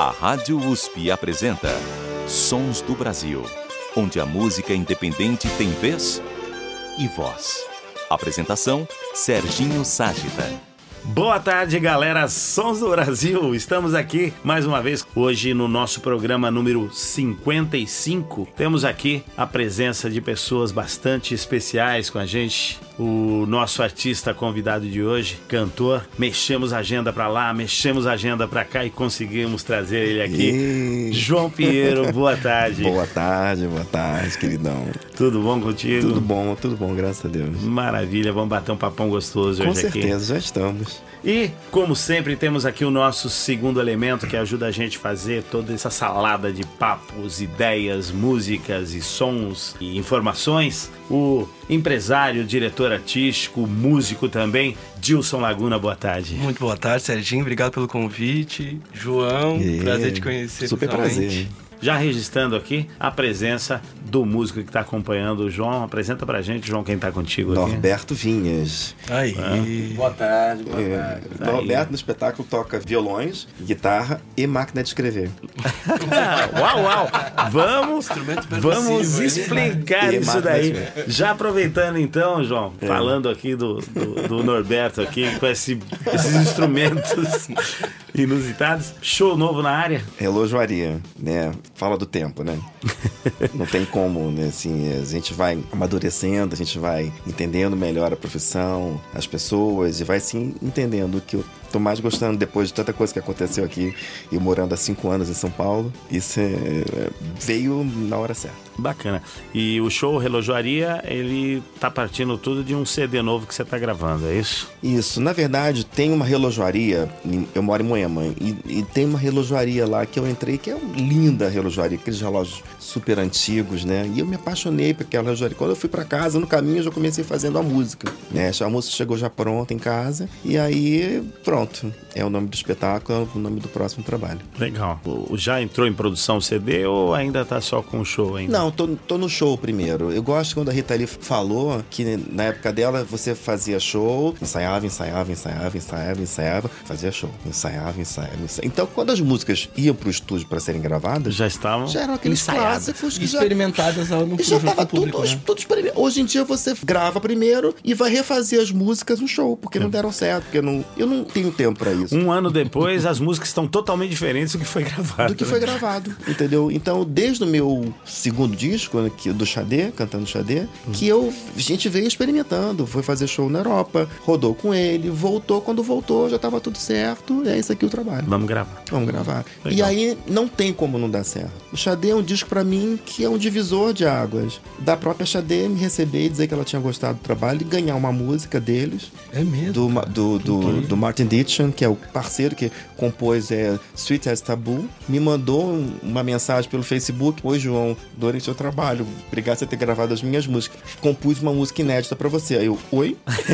A Rádio USP apresenta Sons do Brasil, onde a música independente tem vez e voz. Apresentação, Serginho Ságita. Boa tarde, galera, Sons do Brasil. Estamos aqui mais uma vez, hoje no nosso programa número 55. Temos aqui a presença de pessoas bastante especiais com a gente. O nosso artista convidado de hoje, cantor. Mexemos a agenda pra lá, mexemos a agenda pra cá e conseguimos trazer ele aqui. João Pinheiro, boa tarde. Boa tarde, queridão. Tudo bom contigo? Tudo bom, graças a Deus. Maravilha, vamos bater um papão gostoso hoje aqui. Com certeza, já estamos. E, como sempre, temos aqui o nosso segundo elemento que ajuda a gente a fazer toda essa salada de papos, ideias, músicas e sons e informações. O empresário, diretor artístico, músico também, Dilson Laguna, boa tarde. Muito boa tarde, Serginho, obrigado pelo convite. João, prazer te conhecer. Super prazer. Já registrando aqui a presença do músico que está acompanhando o João. Apresenta pra gente, João, quem está contigo aqui. Norberto Vinhas. Aí. Boa tarde. Norberto no espetáculo toca violões, guitarra e máquina de escrever. Uau! Vamos explicar isso daí. Já aproveitando então, João, falando aqui do Norberto aqui, com esses instrumentos inusitados. Show novo na área? Relojoaria, né? Fala do tempo, né? Não tem como, né? Assim, a gente vai amadurecendo, a gente vai entendendo melhor a profissão, as pessoas, e vai sim entendendo que eu tô mais gostando depois de tanta coisa que aconteceu aqui, e morando há 5 anos em São Paulo. Isso veio na hora certa. Bacana. E o show Relojoaria, ele tá partindo tudo de um CD novo que você tá gravando, é isso? Isso. Na verdade, tem uma relojoaria, eu moro em Moema, e tem uma relojoaria lá que eu entrei, que é uma linda relojoaria, aqueles relógios super antigos, né? E eu me apaixonei por aquela relojoaria. Quando eu fui pra casa, no caminho, eu já comecei fazendo a música, né? A música chegou já pronta em casa, e aí, pronto. É o nome do espetáculo, é o nome do próximo trabalho. Legal. Já entrou em produção o CD ou ainda tá só com o show ainda? Não, tô no show primeiro. Eu gosto quando a Rita Lee falou que na época dela você fazia show, ensaiava, fazia show, ensaiava. Então, quando as músicas iam pro estúdio para serem gravadas, já eram aqueles clássicos que experimentadas no já tava público, tudo experimentado. Hoje em dia você grava primeiro e vai refazer as músicas no show, porque não deram certo, porque eu não tenho tempo para isso. Um ano depois, as músicas estão totalmente diferentes do que foi gravado. Entendeu? Então, desde o meu segundo disco, né, do Xadê, cantando Xadê, que a gente veio experimentando, foi fazer show na Europa, rodou com ele, voltou, quando voltou já tava tudo certo, é esse aqui o trabalho. Vamos gravar. Legal. E aí, não tem como não dar certo. O Xadê é um disco pra mim que é um divisor de águas. Da própria Xadê me receber e dizer que ela tinha gostado do trabalho e ganhar uma música deles. É mesmo? Do Martin Ditchen, que é o parceiro que compôs Sweet as Taboo, me mandou uma mensagem pelo Facebook: oi, João, adorei seu trabalho, obrigado por você ter gravado as minhas músicas, compus uma música inédita pra você. Aí eu, oi?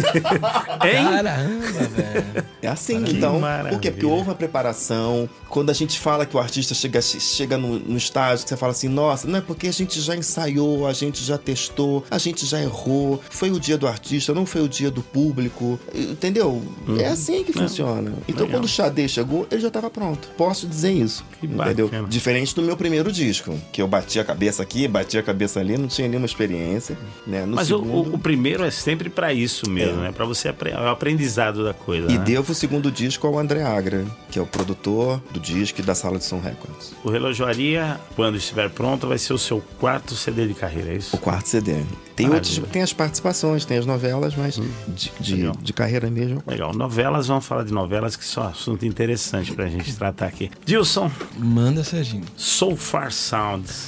Caramba, velho. É assim, que então, maravilha. por quê? Porque houve uma preparação. Quando a gente fala que o artista chega no estágio, que você fala assim, nossa, não é porque a gente já ensaiou, a gente já testou, a gente já errou, foi o dia do artista, não foi o dia do público, entendeu? É assim que funciona. Então, quando o Xadê chegou, ele já estava pronto. Posso dizer isso, entendeu? Bacana. Diferente do meu primeiro disco, que eu bati a cabeça aqui, bati a cabeça ali, não tinha nenhuma experiência, né? No Mas segundo... o primeiro é sempre pra isso mesmo, né? Pra você é o aprendizado da coisa. E né? devo o segundo disco ao André Agra, que é o produtor do disco e da Sala de Som Records. O Relojoaria, quando estiver pronto, vai ser o seu 4º CD de carreira, é isso? O 4º CD. Tem as participações, tem as novelas, mas de carreira mesmo. Legal. Novelas, vamos falar de novelas, que são um assunto interessante pra gente tratar aqui. Dilson. Manda, Serginho. So Far Sounds.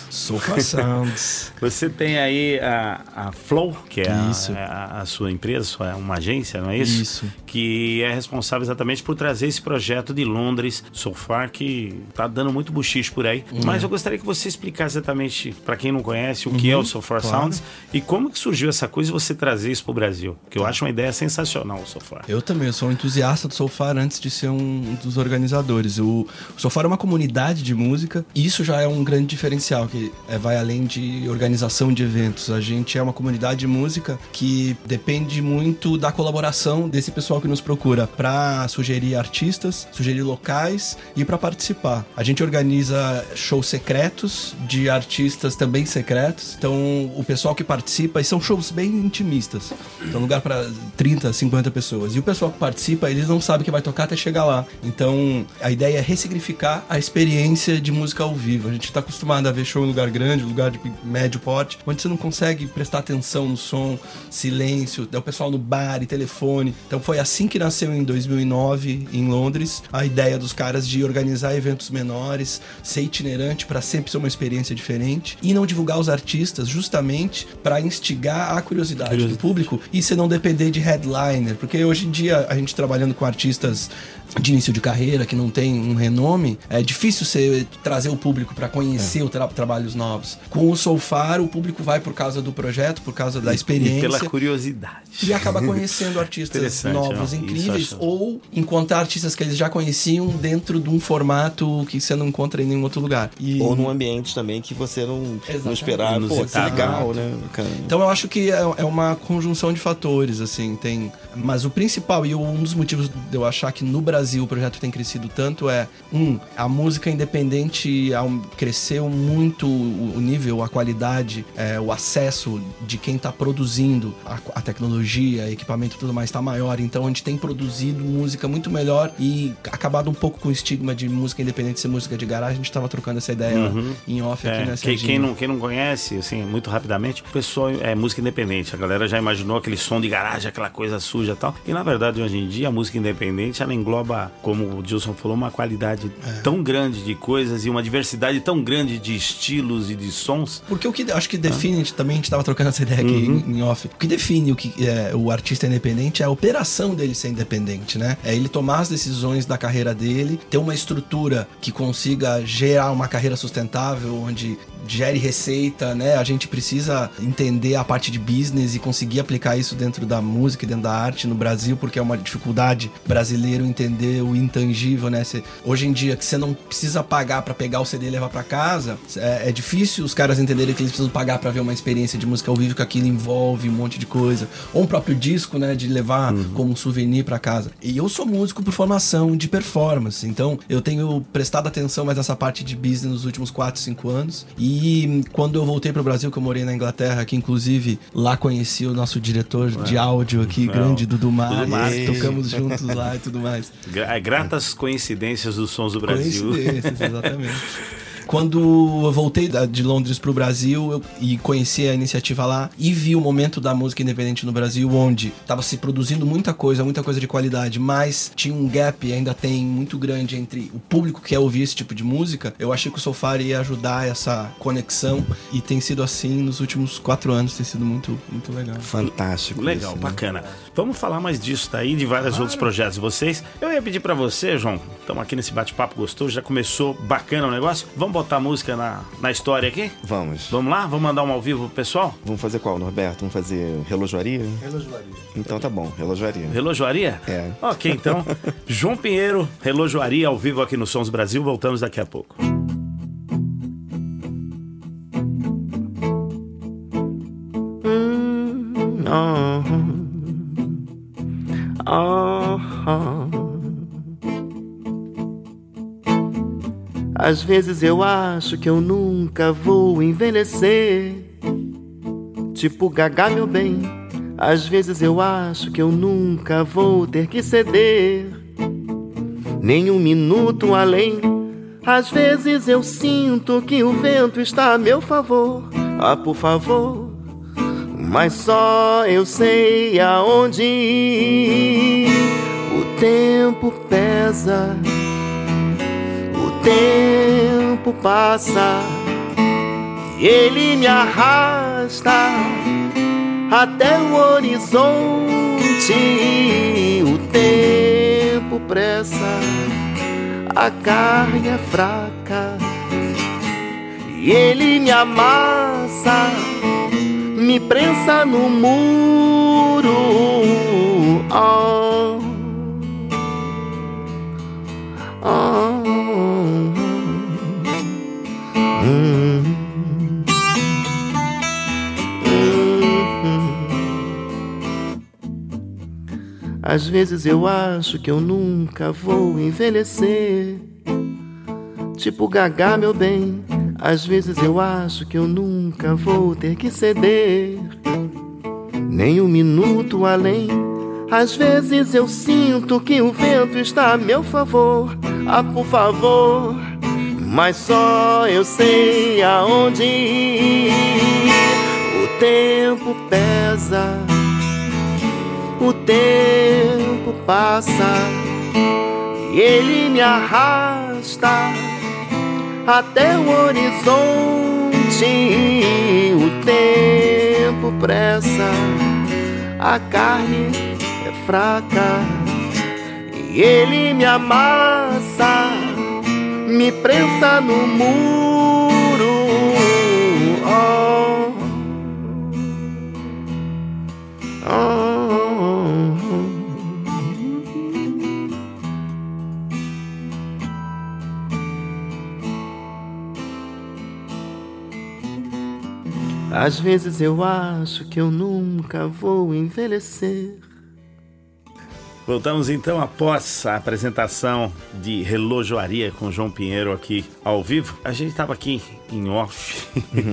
Você tem aí a Flow, que é a sua empresa, uma agência, não é isso? Isso. Que é responsável exatamente por trazer esse projeto de Londres, So Far, que tá dando muito buchicho por aí. Mas eu gostaria que você explicasse exatamente, pra quem não conhece, o que é o So Far Sounds e como que surgiu essa coisa de você trazer isso pro Brasil. Que eu acho uma ideia sensacional, o So Far. Eu também, eu sou um entusiasta do So Far antes de ser um dos organizadores. O So Far é uma comunidade de música e isso já é um grande diferencial, que vai além de organização de eventos. A gente é uma comunidade de música que depende muito da colaboração desse pessoal que nos procura para sugerir artistas, sugerir locais e para participar. A gente organiza shows secretos de artistas também secretos. Então, o pessoal que participa, e são shows bem intimistas. Então, lugar para 30, 50 pessoas. E o pessoal que participa, eles não sabem que vai tocar até chegar lá. Então, a ideia é ressignificar a experiência de música ao vivo. A gente está acostumado a ver show em lugar grande, lugar de médio porte, onde você não consegue prestar atenção no som, silêncio, o pessoal no bar e telefone. Então, foi assim que nasceu em 2009, em Londres, a ideia dos caras de organizar eventos menores, ser itinerante para sempre ser uma experiência diferente e não divulgar os artistas justamente para instigar a curiosidade do público e você não depender de headliner, porque hoje em dia a gente trabalhando com artistas de início de carreira que não tem um renome, é difícil você trazer o público para conhecer trabalhos novos. Com o Soulfar, o público vai por causa do projeto, por causa da experiência. E pela curiosidade. E acaba conhecendo artistas novos, incríveis, ou encontrar artistas que eles já conheciam dentro de um formato que você não encontra em nenhum outro lugar. Ou num ambiente também que você não esperava. Pô, isso é legal, né? Então eu acho que é uma conjunção de fatores, assim, mas o principal e um dos motivos de eu achar que no Brasil o projeto tem crescido tanto a música independente cresceu muito o nível, a qualidade, o acesso de quem está produzindo, a tecnologia, equipamento e tudo mais está maior, então a gente tem produzido música muito melhor e acabado um pouco com o estigma de música independente ser música de garagem. A gente estava trocando essa ideia em off aqui nessa quem não conhece, assim, muito rapidamente, o pessoal é música independente, a galera já imaginou aquele som de garagem, aquela coisa suja e tal, e na verdade hoje em dia a música independente ela engloba, como o Gilson falou, uma qualidade tão grande de coisas e uma diversidade tão grande de estilos e de sons. Porque o que acho que define, também a gente estava trocando essa ideia aqui em off, o que define o artista independente é a operação dele ser independente, né? É ele tomar as decisões da carreira dele, ter uma estrutura que consiga gerar uma carreira sustentável, onde gere receita, né? A gente precisa entender a parte de business e conseguir aplicar isso dentro da música e dentro da arte no Brasil, porque é uma dificuldade brasileiro entender o intangível, né? Hoje em dia, que você não precisa pagar pra pegar o CD e levar pra casa, é difícil os caras entenderem que eles precisam pagar pra ver uma experiência de música ao vivo, que aquilo envolve um monte de coisa. Ou um próprio disco, né? De levar como um souvenir pra casa. E eu sou músico por formação de performance, então eu tenho prestado atenção mais nessa parte de business nos últimos 4, 5 anos. E quando eu voltei pro Brasil, que eu morei na Inglaterra, que inclusive lá conheci o nosso diretor de áudio aqui, grande Dudu Marques, tocamos juntos lá e tudo mais. Gratas coincidências dos Sons do Brasil. Coincidências, exatamente. Quando eu voltei de Londres pro Brasil e conheci a iniciativa lá e vi o momento da música independente no Brasil, onde estava se produzindo muita coisa de qualidade, mas tinha um gap, ainda tem, muito grande entre o público que quer ouvir esse tipo de música, eu achei que o Soulfar ia ajudar essa conexão e tem sido assim nos últimos 4 anos, tem sido muito, muito legal. Fantástico. Legal, isso, bacana. Né? Vamos falar mais disso daí, de vários outros projetos de vocês. Eu ia pedir pra você, João, estamos aqui nesse bate-papo gostoso, já começou bacana o negócio. Vamos botar música na história aqui? Vamos. Vamos lá? Vamos mandar um ao vivo pro pessoal? Vamos fazer qual, Norberto? Vamos fazer Relojoaria? Relojoaria. Então tá bom, Relojoaria. Relojoaria? É. Ok, então. João Pinheiro, Relojoaria, ao vivo aqui no Sons Brasil. Voltamos daqui a pouco. Às vezes eu acho que eu nunca vou envelhecer, tipo Gagá, meu bem. Às vezes eu acho que eu nunca vou ter que ceder, nem um minuto além. Às vezes eu sinto que o vento está a meu favor, por favor, mas só eu sei aonde ir. O tempo pesa, o tempo passa e ele me arrasta até o horizonte. O tempo pressa, a carne é fraca e ele me amassa, me prensa no muro. Oh, oh. Às vezes eu acho que eu nunca vou envelhecer. Tipo Gagá, meu bem. Às vezes eu acho que eu nunca vou ter que ceder, nem um minuto além. Às vezes eu sinto que o vento está a meu favor. Ah, por favor, mas só eu sei aonde ir. O tempo pesa, o tempo passa, e ele me arrasta até o horizonte. O tempo pressa, a carne é fraca, e ele me amassa, me prensa no muro. Oh, oh. Às vezes eu acho que eu nunca vou envelhecer. Voltamos então após a apresentação de Relojoaria com João Pinheiro aqui ao vivo. A gente estava aqui em off,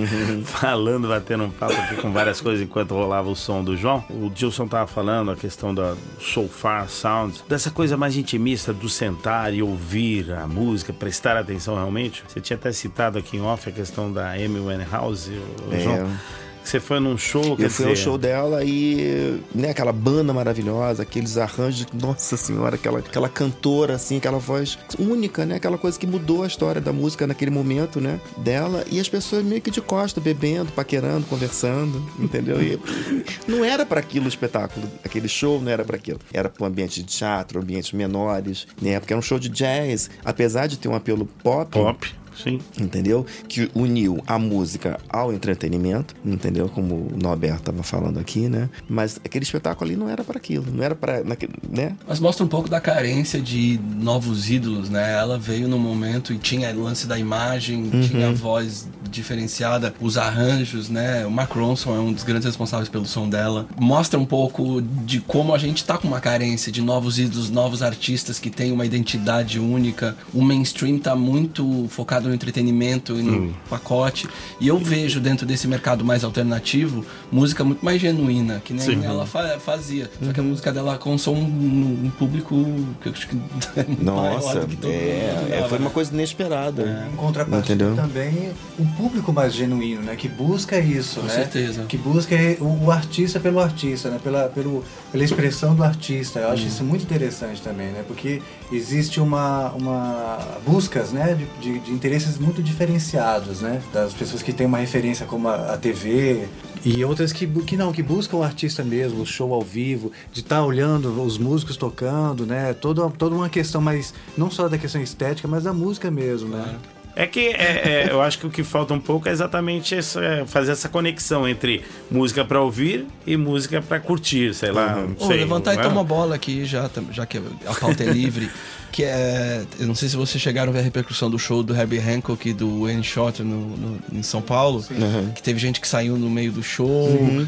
falando, batendo um papo aqui com várias coisas enquanto rolava o som do João. O Gilson estava falando a questão da Soulfar Sound, dessa coisa mais intimista do sentar e ouvir a música, prestar atenção realmente. Você tinha até citado aqui em off a questão da Amy Winehouse, João. Você foi num show, eu fui ao show dela e, né, aquela banda maravilhosa, aqueles arranjos, nossa senhora, aquela cantora, assim, aquela voz única, né, aquela coisa que mudou a história da música naquele momento, né, dela, e as pessoas meio que de costa, bebendo, paquerando, conversando, entendeu? E não era para aquilo o espetáculo, aquele show não era para aquilo, era para um ambiente de teatro, ambientes menores, né, porque era um show de jazz, apesar de ter um apelo pop. Sim. Entendeu? Que uniu a música ao entretenimento, entendeu? Como o Norberto estava falando aqui, né? Mas aquele espetáculo ali não era para aquilo, não era para, né? Mas mostra um pouco da carência de novos ídolos, né? Ela veio no momento e tinha o lance da imagem, tinha a voz diferenciada, os arranjos, né? O Mark Ronson é um dos grandes responsáveis pelo som dela. Mostra um pouco de como a gente tá com uma carência de novos ídolos, novos artistas que têm uma identidade única. O mainstream tá muito focado no entretenimento e no pacote. E eu vejo dentro desse mercado mais alternativo música muito mais genuína, que nem ela fazia. Só que a música dela alcançou um público que eu acho que é muito maior do que todo mundo. Foi uma coisa inesperada. Em contrapartida também um público mais genuíno, né? Que busca isso, com né? certeza. Que busca o artista pelo artista, né? Pela expressão do artista. Eu acho isso muito interessante também, né? Porque existe uma buscas, né? De interesses muito diferenciados, né? Das pessoas que têm uma referência como a TV e outras que buscam o artista mesmo, o show ao vivo, de estar olhando os músicos tocando, né? Toda uma questão, mas não só da questão estética, mas da música mesmo, né? É que eu acho que o que falta um pouco é exatamente fazer essa conexão entre música pra ouvir e música pra curtir, sei lá. Levantar e tomar bola aqui, já que a pauta é livre. Que é, eu não sei se vocês chegaram a ver a repercussão do show do Herbie Hancock e do Wayne Shorter em São Paulo, que teve gente que saiu no meio do show,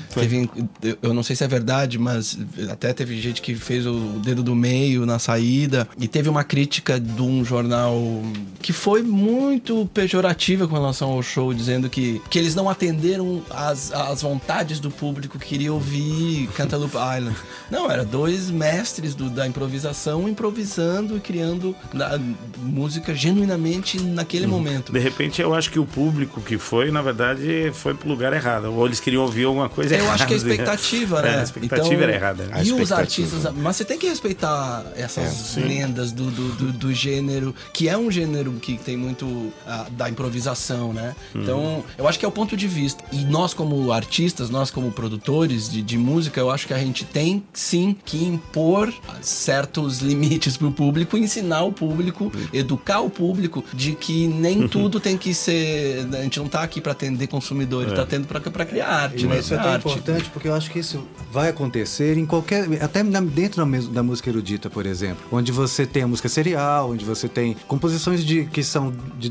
eu não sei se é verdade, mas até teve gente que fez o dedo do meio na saída, e teve uma crítica de um jornal que foi muito pejorativa com relação ao show, dizendo que eles não atenderam as vontades do público que queria ouvir Cantaloupe Island. Não, era dois mestres da improvisação improvisando e criando música genuinamente naquele momento. De repente eu acho que o público que foi, na verdade, foi pro lugar errado. Ou eles queriam ouvir alguma coisa errada. Eu acho que a expectativa, né? A expectativa era errada. E os artistas... Mas você tem que respeitar essas lendas do gênero, que é um gênero que tem muito da improvisação, né? Então, eu acho que é o ponto de vista. E nós como artistas, nós como produtores de música, eu acho que a gente tem, sim, que impor certos limites pro público, ensinar o público, educar o público de que nem tudo tem que ser... A gente não tá aqui para atender consumidor, tá tendo para criar arte, né? Isso é tão importante porque eu acho que isso vai acontecer em qualquer... Até dentro da música erudita, por exemplo, onde você tem a música serial, onde você tem composições que são de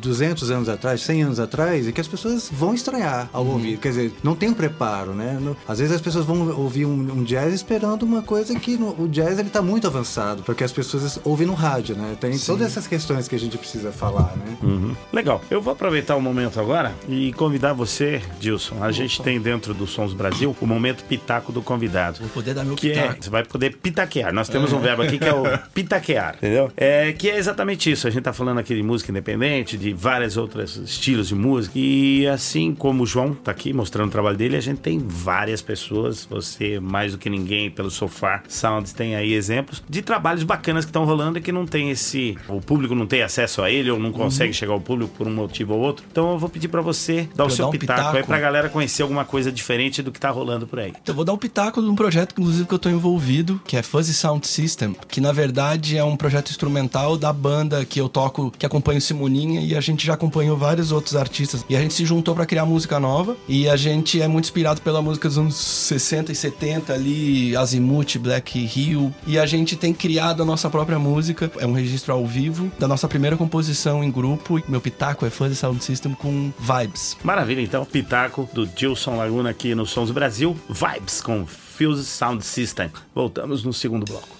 200 anos atrás, 100 anos atrás, e que as pessoas vão estranhar ao ouvir. Quer dizer, não tem um preparo, né? Às vezes as pessoas vão ouvir um jazz esperando uma coisa que o jazz ele tá muito avançado, porque as pessoas ouvem no rádio, né? Tem todas essas questões que a gente precisa falar, né? Legal. Eu vou aproveitar o momento agora e convidar você, Dilson. A gente tem dentro do Sons Brasil o momento pitaco do convidado. Vou poder dar meu que pitaco. você vai poder pitaquear. Nós temos um verbo aqui que é o pitaquear, entendeu? Que é exatamente isso. A gente tá falando aqui de música independente, de vários outros estilos de música. E assim como o João tá aqui mostrando o trabalho dele, a gente tem várias pessoas, você mais do que ninguém, pelo Sofá Sounds, tem aí exemplos de trabalhos bacanas que estão rolando e que não tem o público não tem acesso a ele ou não consegue chegar ao público por um motivo ou outro. Então eu vou pedir pra você dar o seu pitaco aí pra galera conhecer alguma coisa diferente do que tá rolando por aí. Eu vou dar um pitaco de um projeto, inclusive, que eu tô envolvido, que é Fuzzy Sound System, que na verdade é um projeto instrumental da banda que eu toco, que acompanha o Simoninha, e a gente já acompanhou vários outros artistas, e a gente se juntou pra criar música nova, e a gente é muito inspirado pela música dos anos 60 e 70 ali, Azimuth, Black Hill, e a gente tem criado a nossa própria música, é um registro ao vivo da nossa primeira composição em grupo. Meu pitaco é Fuzzy Sound System com Vibes. Maravilha, então, pitaco do Dilson Laguna aqui no Sons Brasil, Vibes com Fuzzy Sound System. Voltamos no segundo bloco.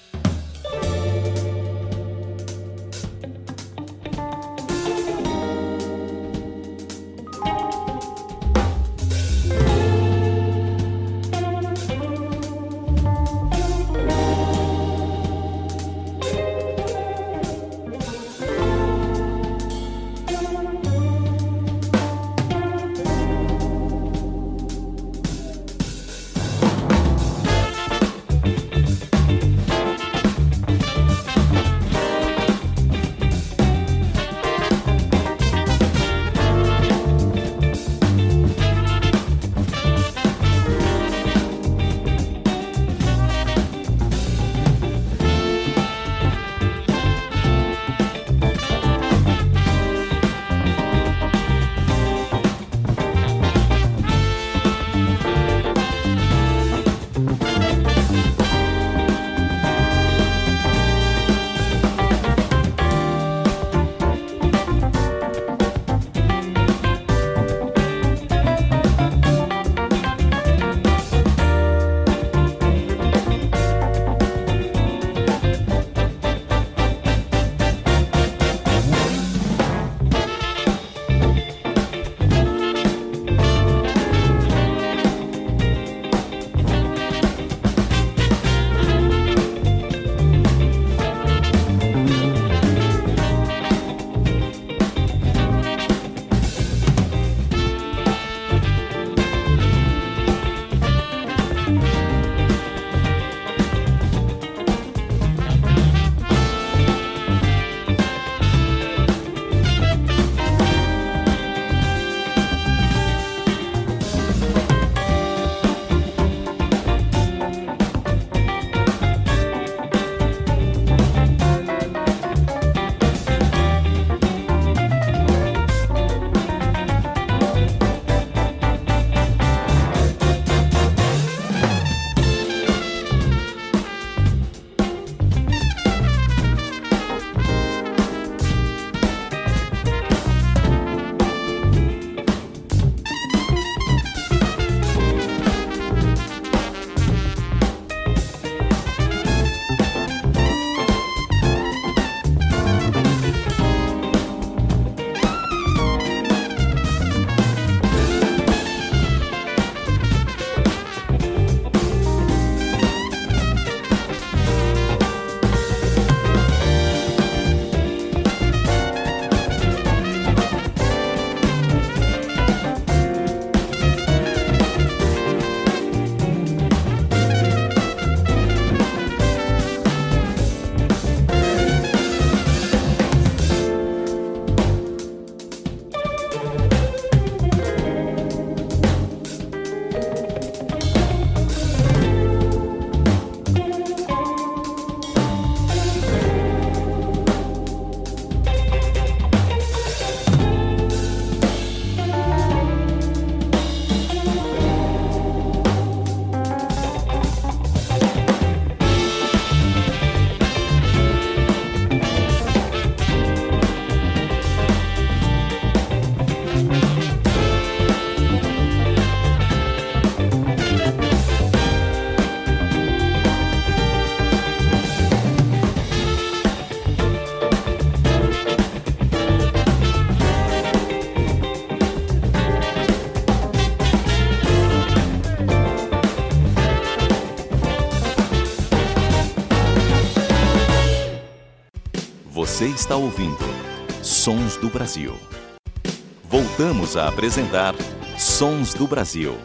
Você está ouvindo Sons do Brasil. Voltamos a apresentar Sons do Brasil.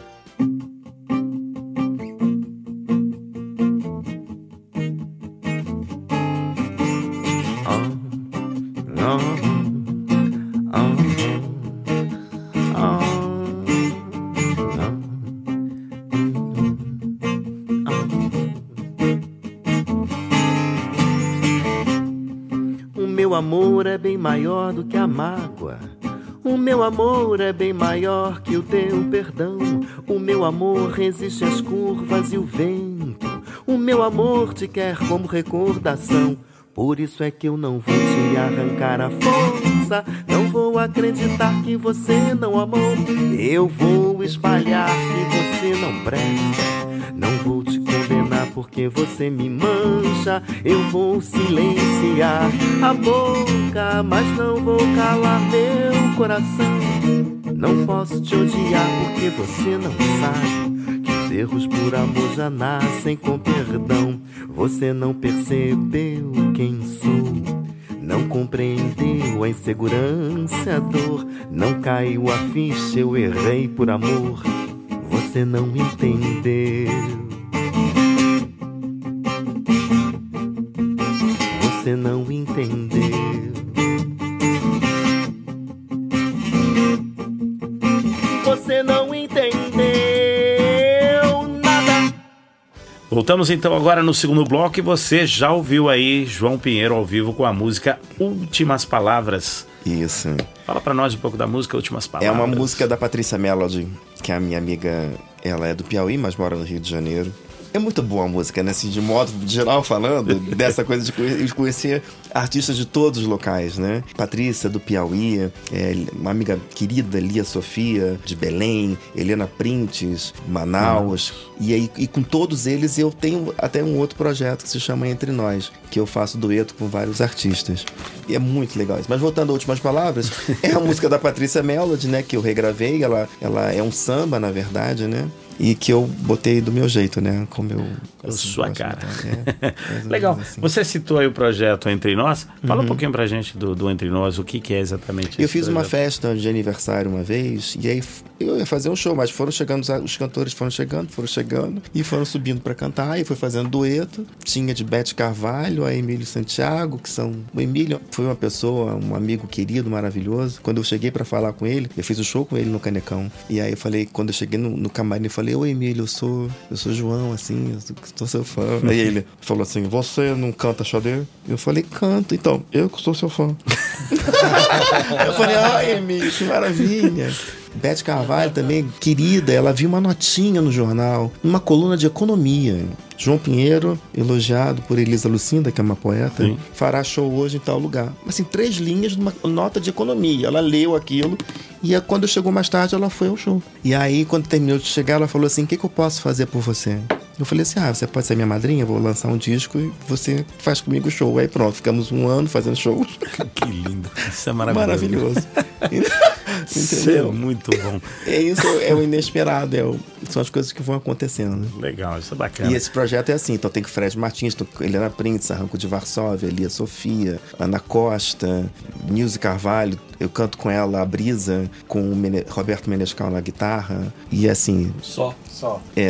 O meu amor é bem maior do que a mágoa. O meu amor é bem maior que o teu perdão. O meu amor resiste às curvas e o vento. O meu amor te quer como recordação. Por isso é que eu não vou te arrancar a força. Não vou acreditar que você não amou. Eu vou espalhar que você não presta. Não vou te condenar porque você me mancha. Eu vou silenciar a boca, mas não vou calar meu coração. Não posso te odiar porque você não sabe que os erros por amor já nascem com perdão. Você não percebeu quem sou, não compreendeu a insegurança, a dor. Não caiu a ficha, eu errei por amor. Você não entendeu. Você não entendeu. Você não entendeu nada. Voltamos então agora no segundo bloco e você já ouviu aí João Pinheiro ao vivo com a música Últimas Palavras. Isso. Fala pra nós um pouco da música Últimas Palavras. É uma música da Patrícia Melody, que é a minha amiga. Ela é do Piauí, mas mora no Rio de Janeiro. É muito boa a música, né? Assim, de modo geral falando, dessa coisa de conhecer artistas de todos os locais, né? Patrícia, do Piauí, uma amiga querida, Lia Sofia, de Belém, Helena Printes, Manaus. E com todos eles eu tenho até um outro projeto que se chama Entre Nós, que eu faço dueto com vários artistas. E é muito legal isso. Mas voltando a Últimas Palavras, é a música da Patrícia Melody, né? Que eu regravei. Ela é um samba, na verdade, né? E que eu botei do meu jeito, né? Como eu... Assim, sua cara. Legal. Assim. Você citou aí o projeto Entre Nós. Fala um pouquinho pra gente do Entre Nós. O que é exatamente isso? Eu fiz uma festa de aniversário uma vez. E aí eu ia fazer um show, mas foram chegando, os cantores foram chegando e foram subindo pra cantar. E fui fazendo dueto. Tinha de Beth Carvalho, a Emílio Santiago, que são... O Emílio foi uma pessoa, um amigo querido, maravilhoso. Quando eu cheguei pra falar com ele, eu fiz o show com ele no Canecão. E aí eu falei, quando eu cheguei no camarim, eu falei: oi, Emílio, eu sou João, assim, eu sou seu fã. Aí ele falou assim: você não canta xadê? Eu falei: canto. Então, eu que sou seu fã. Eu falei: ai, Emílio, que maravilha. Beth Carvalho também, querida, ela viu uma notinha no jornal, numa coluna de economia. João Pinheiro, elogiado por Elisa Lucinda, que é uma poeta, sim, fará show hoje em tal lugar. Assim, 3 linhas de uma nota de economia. Ela leu aquilo e quando chegou mais tarde, ela foi ao show. E aí, quando terminou de chegar, ela falou assim: o que eu posso fazer por você? Eu falei assim: você pode ser minha madrinha, vou lançar um disco e você faz comigo o show. Aí pronto, ficamos 1 ano fazendo shows. Que lindo. Isso é maravilhoso. Isso é muito bom. Isso é o inesperado, são as coisas que vão acontecendo. Né? Legal, isso é bacana. E esse projeto é assim, então tem Fred Martins, Helena Printes, Arranco de Varsóvia, Lia Sofia, Ana Costa, Nilce Carvalho, eu canto com ela A Brisa, com o Roberto Menescal na guitarra, e assim... Só. É.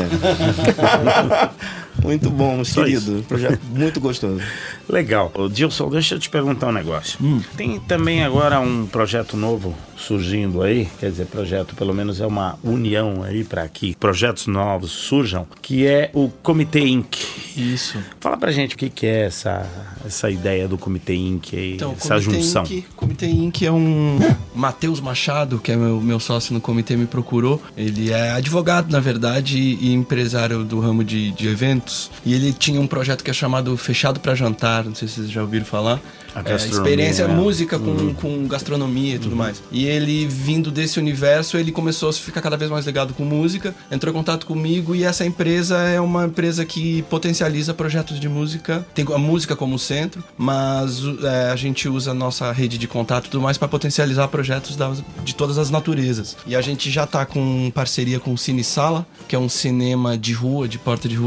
Muito bom, querido. Projeto muito gostoso. Legal. Dilson, deixa eu te perguntar um negócio. Tem também agora um projeto novo surgindo aí, quer dizer, projeto, pelo menos é uma união aí para que projetos novos surjam, que é o Comitê Inc. Isso. Fala pra gente o que é essa ideia do Comitê Inc. aí, então, essa junção. Comitê Inc. é um... Matheus Machado, que é meu sócio no comitê, me procurou. Ele é advogado, na verdade, e empresário do ramo de eventos. E ele tinha um projeto que é chamado Fechado pra Jantar, não sei se vocês já ouviram falar. Experiência, música com gastronomia e tudo mais. E ele, vindo desse universo, ele começou a ficar cada vez mais ligado com música, entrou em contato comigo, e essa empresa é uma empresa que potencializa projetos de música, tem a música como centro, mas a gente usa a nossa rede de contato e tudo mais para potencializar projetos de todas as naturezas. E a gente já tá com parceria com o Cine Sala, que é um cinema de rua, de porta de rua ali em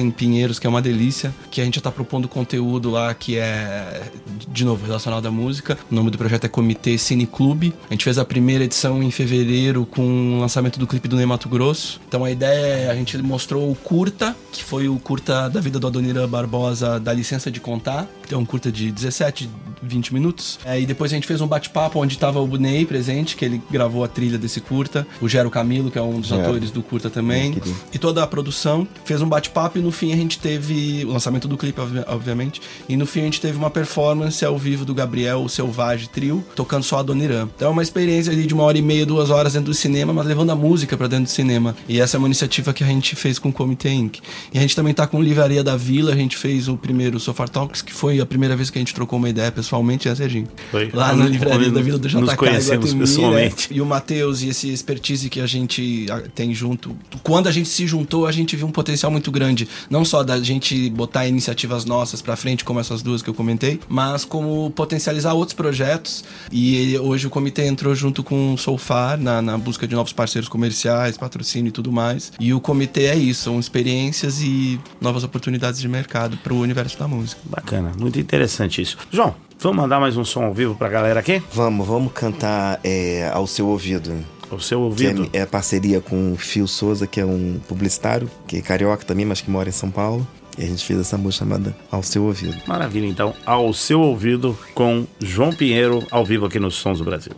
em Pinheiros, que é uma delícia, que a gente já tá propondo conteúdo lá que é, de novo, relacionado à música. O nome do projeto é Comitê Cine Clube. A gente fez a primeira edição em fevereiro com o lançamento do clipe do Ney Matogrosso. Então a ideia é, a gente mostrou o curta, que foi o curta da vida do Adoniran Barbosa, da Licença de Contar, que é um curta de 17, 20 minutos. E depois a gente fez um bate-papo onde estava o Ney presente, que ele gravou a trilha desse curta, o Gero Camilo, que é um dos atores do curta também, e toda a produção. Fez um bate-papo e no fim a gente teve o lançamento do clipe, obviamente, e no fim a gente teve uma performance ao vivo do Gabriel, o Selvagem Trio, tocando só Adoniran. Então é uma experiência ali de 1h30, 2 horas dentro do cinema, mas levando a música pra dentro do cinema. E essa é uma iniciativa que a gente fez com o Comitê Inc. E a gente também tá com Livraria da Vila, a gente fez o primeiro Sofar Talks, que foi a primeira vez que a gente trocou uma ideia pessoalmente, né, Serginho? Foi. Lá na Livraria da Vila do JK. Nos conhecemos pessoalmente. E o Matheus e esse expertise que a gente tem junto. Quando a gente se juntou, a gente viu um potencial muito grande. Não só da gente botar iniciativas nossas pra frente, como essas duas que eu comentei, mas como potencializar outros projetos. E hoje o comitê entrou junto com o Soulfar na busca de novos parceiros comerciais, patrocínio e tudo mais. E o comitê é isso, são experiências e novas oportunidades de mercado pro universo da música. Bacana, muito interessante isso. João, vamos mandar mais um som ao vivo pra galera aqui? Vamos cantar Ao Seu Ouvido. Ao Seu Ouvido? Que é parceria com o Fio Souza, que é um publicitário, que é carioca também, mas que mora em São Paulo. E a gente fez essa música chamada Ao Seu Ouvido. Maravilha, então, Ao Seu Ouvido, com João Pinheiro, ao vivo aqui nos Sons do Brasil.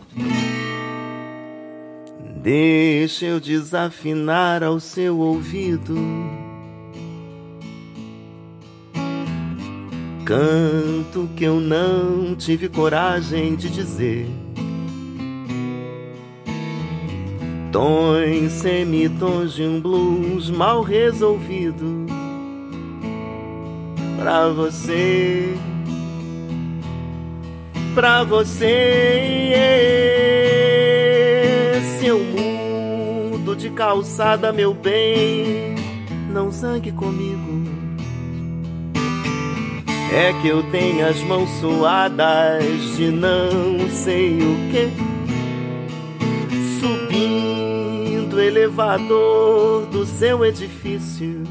Deixa eu desafinar ao seu ouvido, canto que eu não tive coragem de dizer, tons, semitons de um blues mal resolvido. Pra você, se eu mudo de calçada, meu bem, não zangue comigo. É que eu tenho as mãos suadas de não sei o que, subindo o elevador do seu edifício.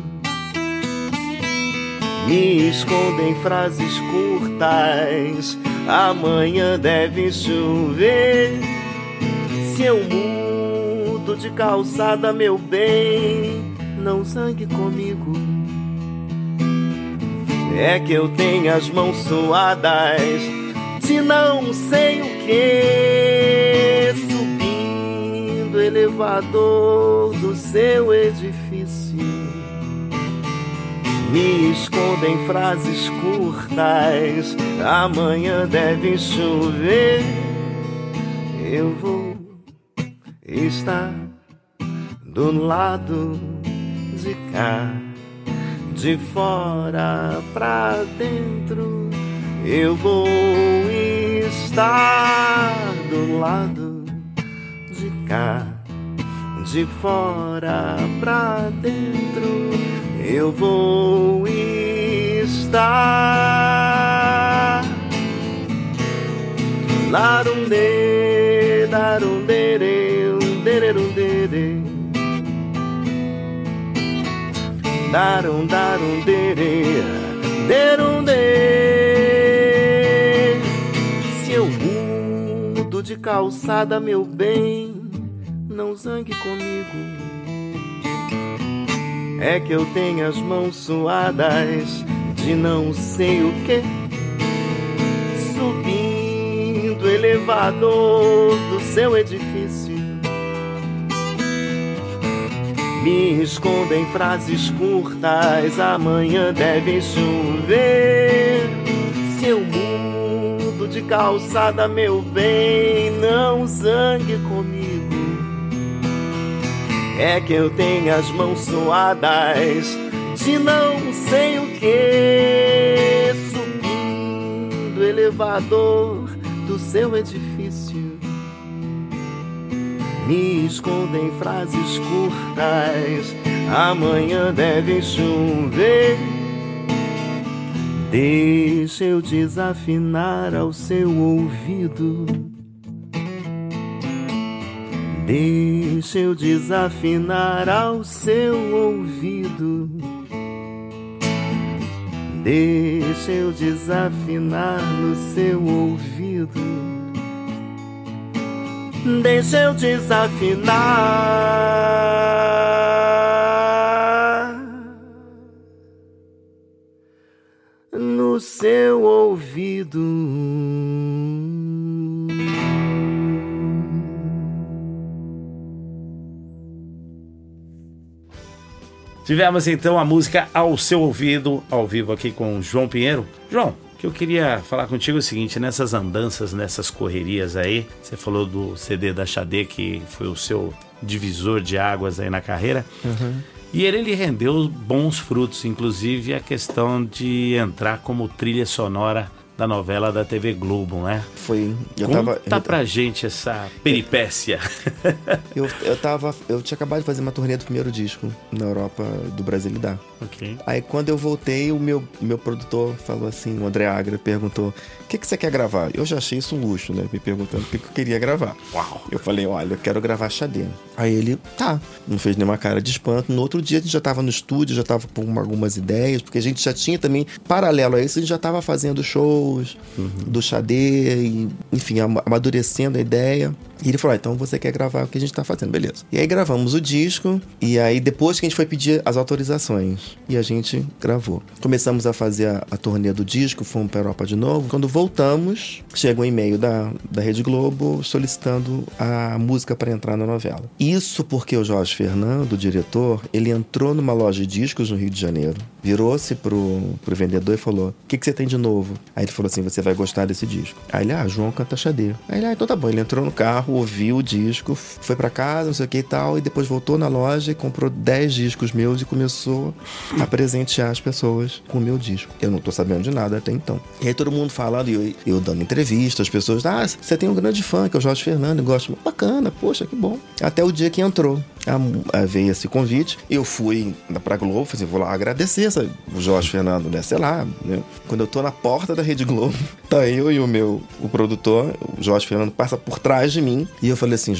Me escondo em frases curtas, amanhã deve chover. Se eu mudo de calçada, meu bem, não zangue comigo. É que eu tenho as mãos suadas de não sei o que, subindo o elevador do seu edifício. Me escondo em frases curtas, amanhã deve chover. Eu vou estar do lado de cá, de fora pra dentro. Eu vou estar do lado de cá, de fora pra dentro. Eu vou estar. Larunde, larundere, undererundere, darum, darundere, derunde. Se eu mudo de calçada, meu bem, não zangue comigo. É que eu tenho as mãos suadas de não sei o que, subindo o elevador do seu edifício. Me escondo em frases curtas, amanhã deve chover. Se eu mudo de calçada, meu bem, não zangue comigo. É que eu tenho as mãos suadas de não sei o que, subindo o elevador do seu edifício. Me escondo em frases curtas, amanhã deve chover. Deixa eu desafinar ao seu ouvido, deixa eu desafinar ao seu ouvido, Deixa eu desafinar no seu ouvido. Deixa eu desafinar no seu ouvido. Tivemos então a música Ao Seu Ouvido, ao vivo aqui com o João Pinheiro. João, o que eu queria falar contigo é o seguinte, nessas andanças, nessas correrias aí, você falou do CD da Xadê, que foi o seu divisor de águas aí na carreira, e ele rendeu bons frutos, inclusive a questão de entrar como trilha sonora da novela da TV Globo, né? Foi. Conta pra gente essa peripécia. Eu tinha acabado de fazer uma turnê do primeiro disco na Europa, do Brasil Dá. Ok. Aí quando eu voltei, o meu produtor falou assim, o André Agra perguntou: o que você quer gravar? Eu já achei isso um luxo, né? Me perguntando o que eu queria gravar. Uau! Eu falei, olha, eu quero gravar Xadê. Aí ele, tá. Não fez nenhuma cara de espanto. No outro dia a gente já tava no estúdio, já tava com algumas ideias, porque a gente já tinha também, paralelo a isso, a gente já tava fazendo shows do Xadê, e, enfim, amadurecendo a ideia. E ele falou, então você quer gravar o que a gente tá fazendo, beleza. E aí gravamos o disco, e aí depois que a gente foi pedir as autorizações, e a gente gravou. Começamos a fazer a turnê do disco, fomos pra Europa de novo. Quando voltamos, chegou um e-mail da Rede Globo solicitando a música para entrar na novela. Isso porque o Jorge Fernando, o diretor, ele entrou numa loja de discos no Rio de Janeiro, virou-se pro vendedor e falou, o que você tem de novo? Aí ele falou assim, você vai gostar desse disco. Aí ele, João canta Xadê. Aí ele, então tá bom. Ele entrou no carro, ouviu o disco, foi pra casa, não sei o que e tal, e depois voltou na loja e comprou 10 discos meus e começou a presentear as pessoas com o meu disco. Eu não tô sabendo de nada até então. E aí todo mundo falando, e eu dando entrevista, as pessoas, você tem um grande fã, que é o Jorge Fernando, eu gosto. Bacana, poxa, que bom. Até o dia que entrou. Veio esse convite, eu fui pra Globo, falei, vou lá agradecer o Jorge Fernando, né? Sei lá, né? Quando eu tô na porta da Rede Globo, tá eu e o produtor, o Jorge Fernando, passa por trás de mim, e eu falei assim,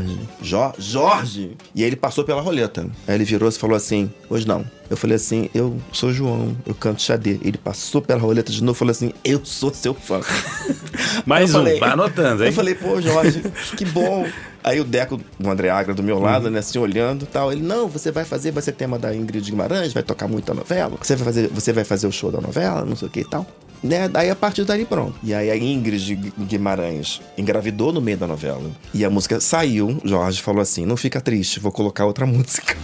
Jorge! E aí ele passou pela roleta. Aí ele virou-se e falou assim, hoje não. Eu falei assim, eu sou João, eu canto Xadê. Ele passou pela roleta de novo e falou assim, eu sou seu fã. Mais vai anotando, hein? Eu falei, pô, Jorge, que bom. Aí o Deco, o André Agra do meu lado, né, assim, olhando e tal. Ele, não, vai ser tema da Ingrid Guimarães, vai tocar muito a novela. Você vai fazer o show da novela, não sei o que e tal. Né? Daí a partir dali pronto. E aí a Ingrid Guimarães engravidou no meio da novela. E a música saiu, Jorge falou assim, não fica triste, vou colocar outra música.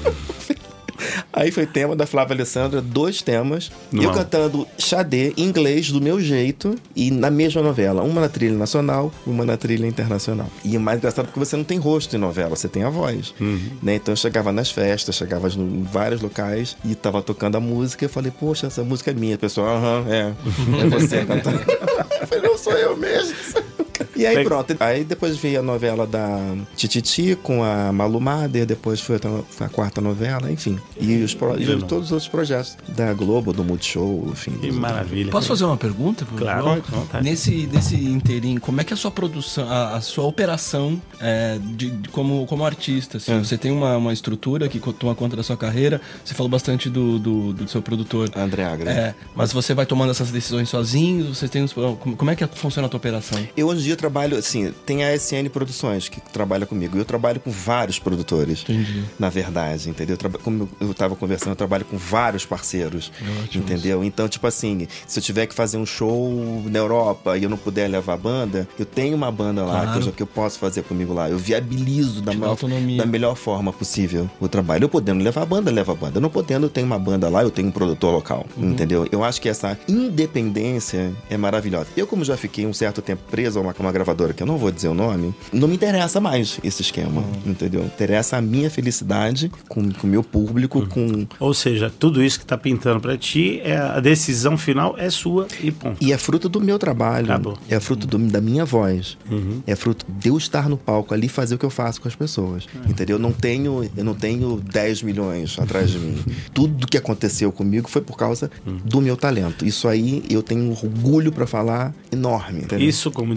Aí foi tema da Flávia Alessandra, 2 temas. Não. Eu cantando Xadê em inglês, do meu jeito, e na mesma novela. Uma na trilha nacional, uma na trilha internacional. E o mais engraçado é porque você não tem rosto em novela, você tem a voz. Né? Então eu chegava nas festas, chegava em vários locais e tava tocando a música. E eu falei, poxa, essa música é minha. A pessoa, é você cantando. Eu falei, não sou eu mesmo. E aí pronto, aí depois veio a novela da Tititi com a Malu Mader, depois foi a 4ª novela, enfim. E todos os outros projetos da Globo, do Multishow, enfim. Que maravilha. Posso fazer uma pergunta? Claro. Nesse inteirinho, como é que é a sua produção, a sua operação como artista? Assim, você tem uma estrutura que toma conta da sua carreira, você falou bastante do seu produtor. André Agra. Mas você vai tomando essas decisões sozinho? Você tem como é que funciona a tua operação? Eu hoje em dia trabalho, assim, tem a SN Produções que trabalha comigo. Eu trabalho com vários produtores. Entendi. Na verdade, entendeu? Como eu tava conversando, eu trabalho com vários parceiros. Ótimo. Entendeu? Então, tipo assim, se eu tiver que fazer um show na Europa e eu não puder levar a banda, eu tenho uma banda lá que eu posso fazer comigo lá. Eu viabilizo da melhor forma possível o trabalho. Eu podendo levar a banda, levo a banda. Eu não podendo, eu tenho uma banda lá, eu tenho um produtor local. Entendeu? Eu acho que essa independência é maravilhosa. Eu, como já fiquei um certo tempo preso a uma gravadora, que eu não vou dizer o nome, não me interessa mais esse esquema, entendeu? Interessa a minha felicidade com o meu público, com... Ou seja, tudo isso que tá pintando pra ti, a decisão final é sua e ponto. E é fruto do meu trabalho. Acabou. É fruto da minha voz. É fruto de eu estar no palco ali e fazer o que eu faço com as pessoas. Entendeu? Eu não tenho 10 milhões atrás de mim. Tudo que aconteceu comigo foi por causa do meu talento. Isso aí eu tenho um orgulho pra falar enorme. Entendeu? Isso, como disse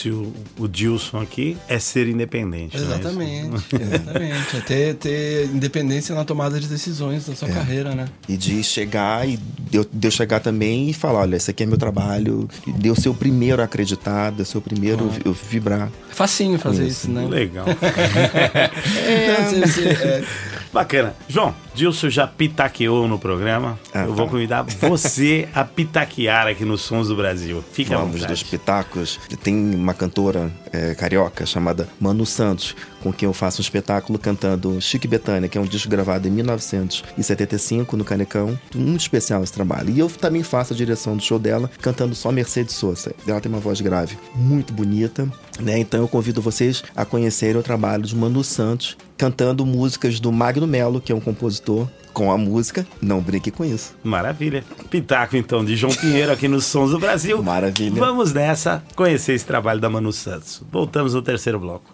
disse o Dilson aqui, é ser independente. Exatamente, exatamente. É ter independência na tomada de decisões da sua carreira, né? E de chegar, e de eu chegar também e falar, olha, esse aqui é meu trabalho, de eu ser o primeiro a acreditar, de eu ser o primeiro a vibrar. É facinho fazer isso, né? Legal. Bacana. João, Dilson já pitaqueou no programa. Eu vou convidar você a pitaquear aqui nos Sons do Brasil. Fique à vontade. Dos pitacos. Tem uma cantora carioca chamada Manu Santos, com quem eu faço um espetáculo cantando Chique Bethânia, que é um disco gravado em 1975 no Canecão. Muito especial esse trabalho. E eu também faço a direção do show dela, cantando só Mercedes Sosa. Ela tem uma voz grave muito bonita, né? Então eu convido vocês a conhecerem o trabalho de Manu Santos, cantando músicas do Magno Mello, que é um compositor, com a música Não Brinque Com Isso. Maravilha. Pitaco, então, de João Pinheiro aqui nos Sons do Brasil. Maravilha. Vamos nessa, conhecer esse trabalho da Manu Santos. Voltamos no terceiro bloco.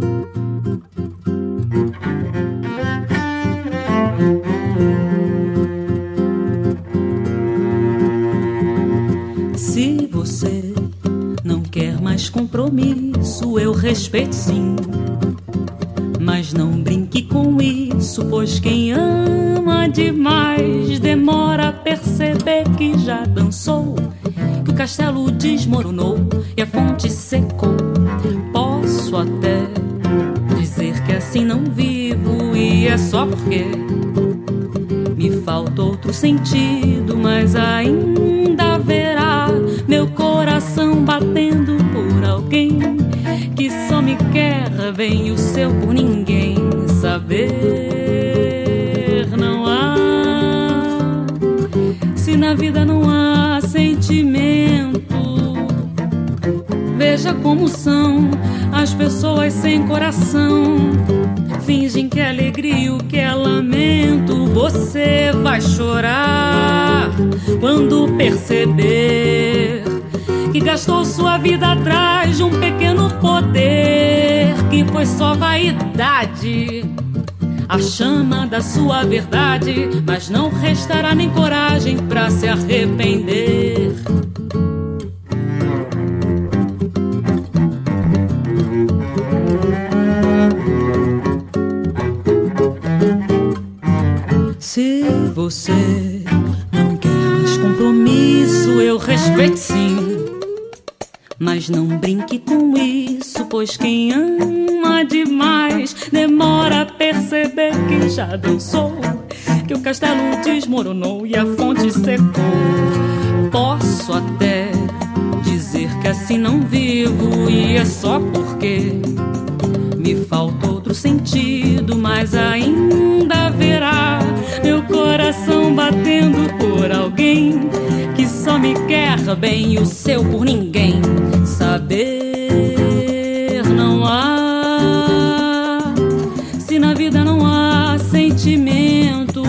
Se você não quer mais compromisso, eu respeito sim. Mas não brinque com isso, pois quem ama demais demora a perceber que já dançou, que o castelo desmoronou e a fonte secou. Posso até dizer que assim não vivo, e é só porque me falta outro sentido, mas ainda haverá meu coração batendo por alguém que só me quer bem, o seu por ninguém saber. Não há, se na vida não há sentimento, veja como são as pessoas sem coração. Fingem que é alegria o que é lamento. Você vai chorar quando perceber que gastou sua vida atrás de um pequeno poder, que foi só vaidade, a chama da sua verdade, mas não restará nem coragem pra se arrepender. Se você não quer mais compromisso, eu respeito sim. Mas não brinque com isso, pois quem ama demais demora a perceber que já dançou, que o castelo desmoronou e a fonte secou. Posso até dizer que assim não vivo, e é só porque me falta outro sentido, mas ainda haverá meu coração batendo por alguém que só me quer bem, e o seu por ninguém saber. Não há, se na vida não há sentimento,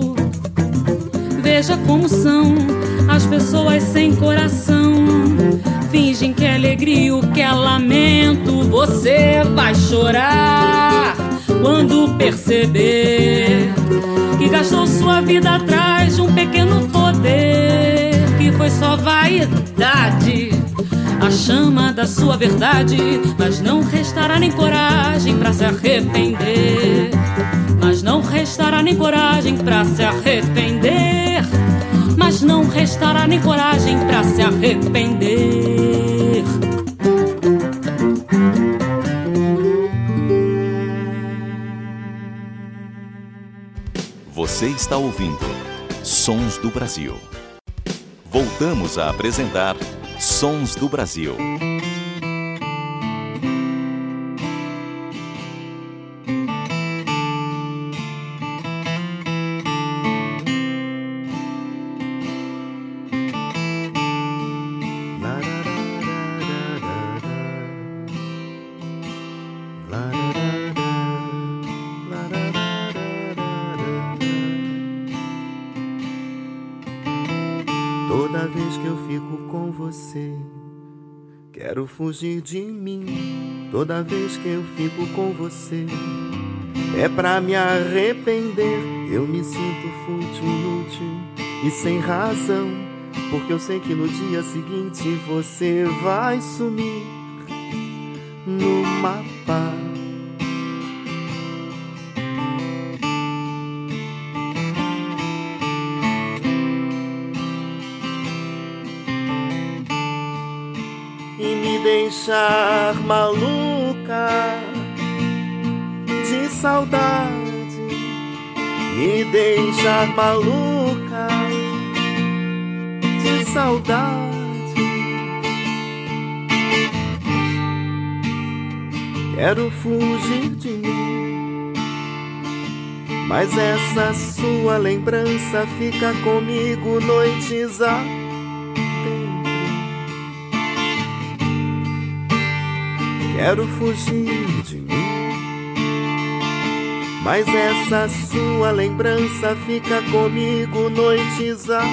veja como são as pessoas sem coração. Fingem que é alegria o que é lamento. Você vai chorar quando perceber que gastou sua vida atrás de um pequeno poder, que foi só vaidade, a chama da sua verdade, mas não restará nem coragem pra se arrepender. Mas não restará nem coragem pra se arrepender. Mas não restará nem coragem pra se arrepender. Você está ouvindo Sons do Brasil. Voltamos a apresentar Sons do Brasil. Toda vez que eu fico com você, quero fugir de mim. Toda vez que eu fico com você, é pra me arrepender. Eu me sinto fútil, inútil e sem razão, porque eu sei que no dia seguinte você vai sumir. no mapa. E me deixar maluca de saudade, me deixar maluca de saudade. Quero fugir de mim, mas essa sua lembrança fica comigo noites adentro. Quero fugir de mim, mas essa sua lembrança fica comigo noites adentro.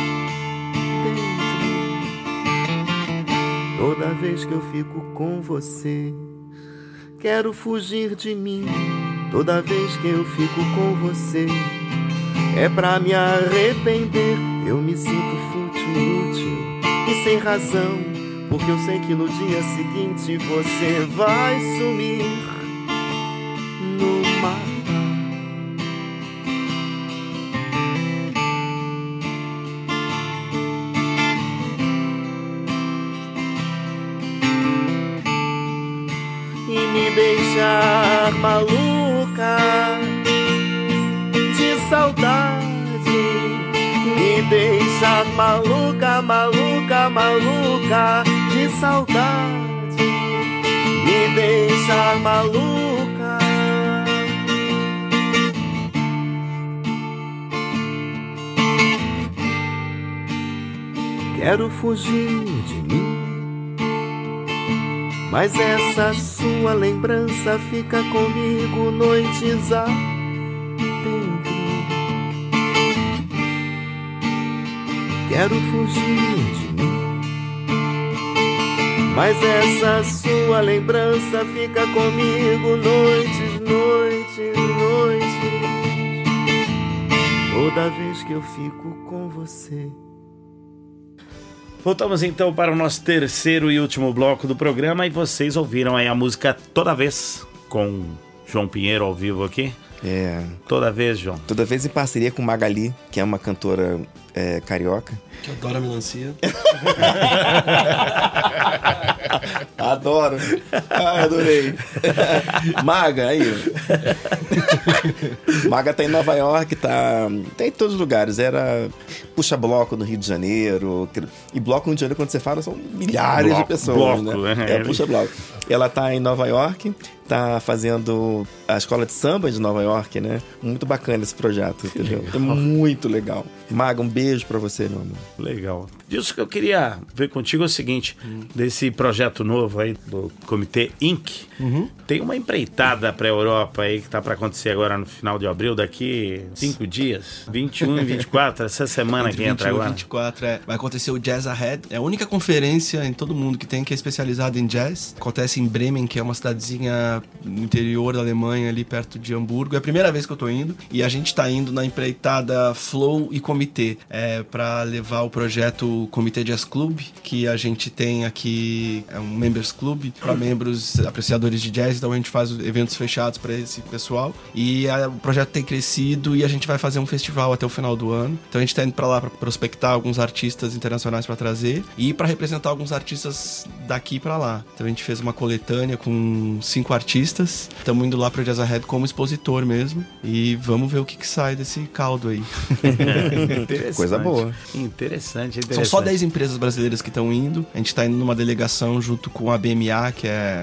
Toda vez que eu fico com você, quero fugir de mim. Toda vez que eu fico com você, é pra me arrepender. Eu me sinto fútil, inútil e sem razão, porque eu sei que no dia seguinte você vai sumir no mapa. E me deixar maluca de saudade, me deixar maluca, maluca, maluca de saudade, me deixar maluca. Quero fugir de mim, mas essa sua lembrança fica comigo noites adentro. Quero fugir de mim, mas essa sua lembrança fica comigo noites, noites, noites. Toda vez que eu fico com você. Voltamos então para o nosso terceiro e último bloco do programa, e vocês ouviram aí a música Toda Vez, com João Pinheiro ao vivo aqui. É. Toda Vez, João. Toda Vez em parceria com Magali, que é uma cantora carioca. Que adora melancia. Adoro. Adorei. Maga, aí. Maga tá em Nova York, tá em todos os lugares. Puxa bloco no Rio de Janeiro. E bloco no Rio de Janeiro, quando você fala, são milhares de pessoas. Bloco, né? Puxa bloco. Ela tá em Nova York, tá fazendo a escola de samba de Nova York, né? Muito bacana esse projeto, entendeu? É muito legal. Maga, um beijo pra você, meu amor. Legal. Disso que eu queria ver contigo é o seguinte, desse projeto novo aí do Comitê Inc. Tem uma empreitada pra Europa aí que tá pra acontecer agora no final de abril, daqui 5 dias, 21 e 24, essa semana que entra agora. 24, vai acontecer o Jazz Ahead. É a única conferência em todo mundo que tem, que é especializada em jazz. Acontece em Bremen, que é uma cidadezinha no interior da Alemanha, ali perto de Hamburgo. É a primeira vez que eu tô indo, e a gente tá indo na empreitada Flow e Comitê, pra levar o projeto Comitê Jazz Club, que a gente tem aqui, é um Members Club para membros apreciadores de jazz. Então a gente faz eventos fechados para esse pessoal, e o projeto tem crescido, e a gente vai fazer um festival até o final do ano. Então a gente tá indo para lá para prospectar alguns artistas internacionais para trazer, e para representar alguns artistas daqui para lá. Então a gente fez uma coletânea com 5 artistas. Estamos indo lá pro Jazz Ahead como expositor mesmo, e vamos ver o que sai desse caldo aí. Coisa boa. Interessante. São só 10 empresas brasileiras que estão indo. A gente está indo numa delegação junto com a BMA,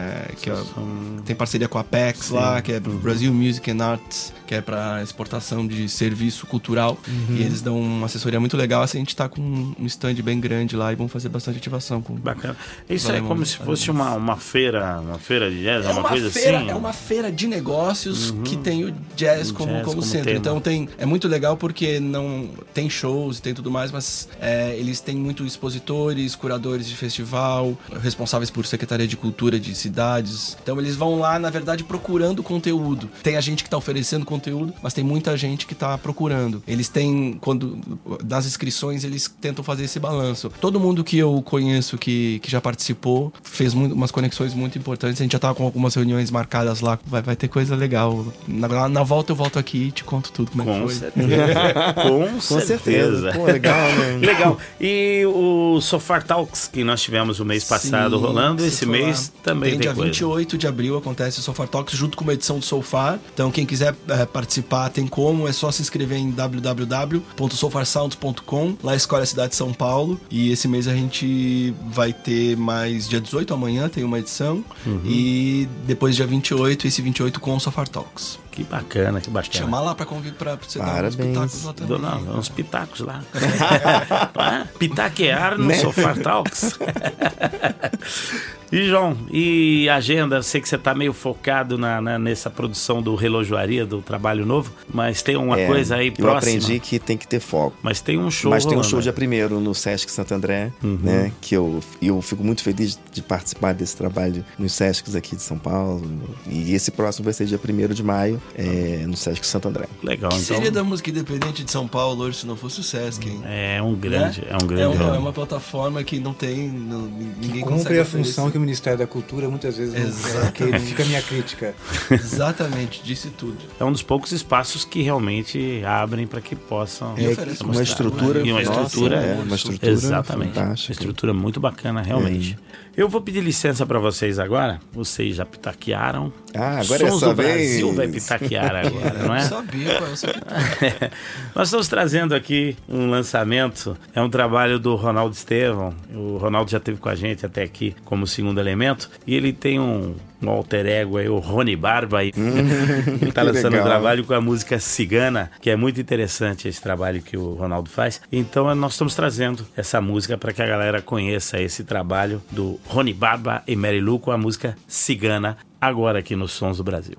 tem parceria com a Apex lá, que é Brazil Music and Arts, que é para exportação de serviço cultural. E eles dão uma assessoria muito legal. Assim, a gente está com um stand bem grande lá, e vamos fazer bastante ativação. Bacana. Isso é como se fosse uma feira de jazz, uma coisa feira, assim? É uma feira de negócios que tem o jazz como centro. Tema. Então é muito legal porque não tem shows e tem tudo mais, mas eles têm muito expositores, curadores de festival, responsáveis por Secretaria de Cultura de cidades. Então eles vão lá, na verdade, procurando conteúdo. Tem a gente que está oferecendo conteúdo, mas tem muita gente que está procurando. Eles têm, das inscrições, eles tentam fazer esse balanço. Todo mundo que eu conheço que já participou fez umas conexões muito importantes. A gente já tava com algumas reuniões marcadas lá. Vai ter coisa legal. Na volta eu volto aqui e te conto tudo como é que foi. Certeza. Com certeza. Pô, legal, né? Legal. E o Sofar Talks, que nós tivemos o mês passado rolando, esse mês também tem dia coisa. 28 de abril acontece o Sofar Talks junto com uma edição do Sofar. Então quem quiser participar tem como, é só se inscrever em www.sofarsounds.com. Lá escolhe a cidade de São Paulo. E esse mês a gente vai ter mais dia 18, amanhã tem uma edição. E depois dia 28, esse 28 com o Sofar Talks. Que bacana, que bacana. Chamar lá pra convite pra você Parabéns. dar uns pitacos lá também. Não, uns pitacos lá. Pitaquear no Sofar Talks. E João, e agenda? Sei que você tá meio focado nessa produção do Relojoaria, do trabalho novo, mas tem uma coisa aí próxima. Eu aprendi que tem que ter foco. Mas tem um show. Mas tem um rolando, show dia 1º no Sesc Santo André, né? Que eu fico muito feliz de participar desse trabalho nos Sescs aqui de São Paulo. E esse próximo vai ser dia 1º de maio, no Sesc Santo André. Legal, O que então. seria da música independente de São Paulo hoje se não fosse o Sesc, hein? É um grande. É uma plataforma que não tem. Ninguém consegue Cumpre a oferecer. função que o Ministério da Cultura muitas vezes não quer, fica a minha crítica. Exatamente, disse tudo. É um dos poucos espaços que realmente abrem para que possam. oferece Uma estrutura. E uma estrutura. Uma estrutura. Exatamente. Fantástica. Uma estrutura muito bacana, realmente. Eu vou pedir licença para vocês agora. Vocês já pitaquearam. Agora é Sons essa do vez. Brasil vai pitaquear agora, não é? Eu sabia qual é o seu Nós estamos trazendo aqui um lançamento. É um trabalho do Ronaldo Estevão. O Ronaldo já esteve com a gente até aqui como segundo elemento. E ele tem um alter ego aí, o Rony Barba. Ele está lançando um trabalho com a música Cigana, que é muito interessante esse trabalho que o Ronaldo faz. Então nós estamos trazendo essa música para que a galera conheça esse trabalho do Rony Barba e Mary Lu com a música Cigana, agora aqui nos Sons do Brasil.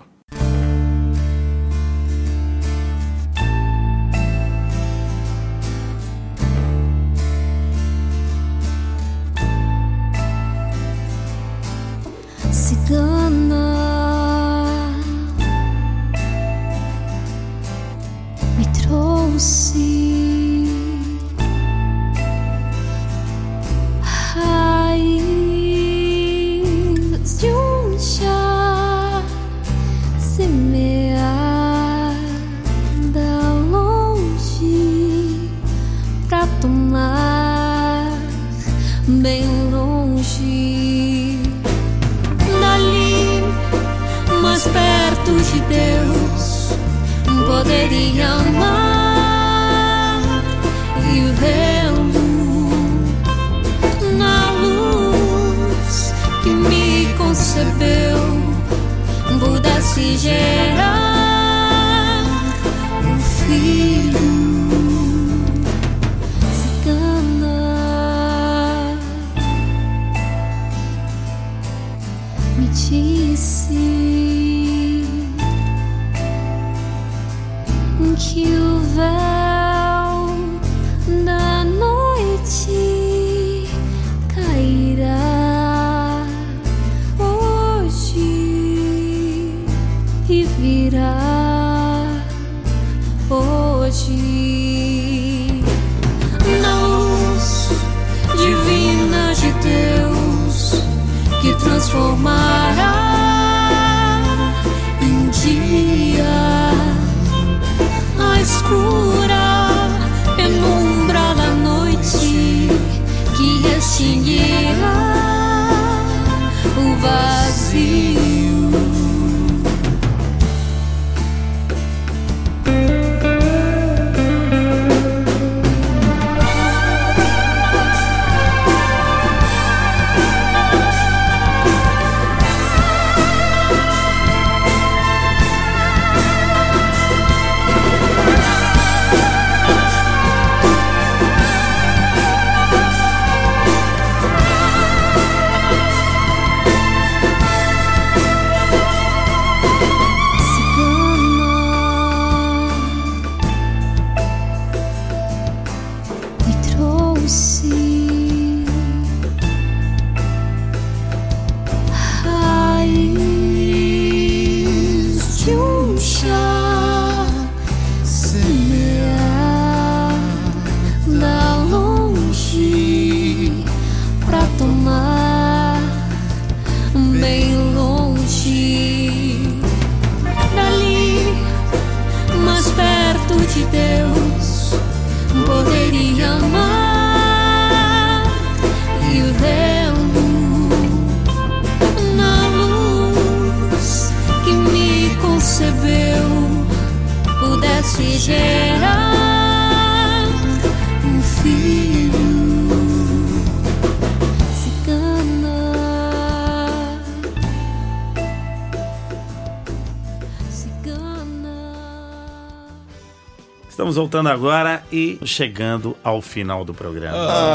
Cigana me trouxe raiz de um chá semeada longe pra tomar bem longe. Dali, mais perto de Deus, poderia amar e vê-lo na luz que me concebeu, pudesse gerar um filho. Cigana me disse que o véu da noite cairá hoje e virá hoje na luz divina de Deus que transformará em dia a escura penumbra da noite que extinguirá o vazio. longe dali, mas perto de Deus poderia amar e vê-lo na luz que me concebeu, pudesse gerar um filho. Estamos voltando agora e chegando ao final do programa.